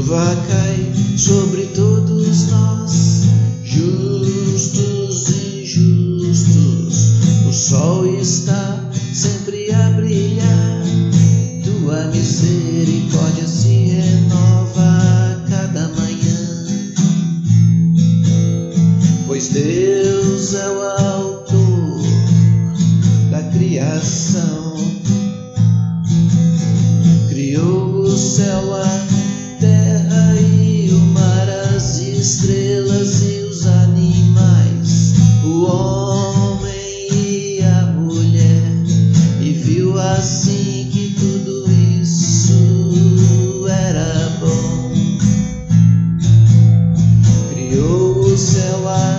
chuva cai sobre todos nós, justos e injustos. O sol está sempre a brilhar, tua misericórdia se renova a cada manhã. Pois Deus é o autor da criação, criou o céu, a terra e o mar, as estrelas e os animais, o homem e a mulher, e viu assim que tudo isso era bom. Criou o céu, a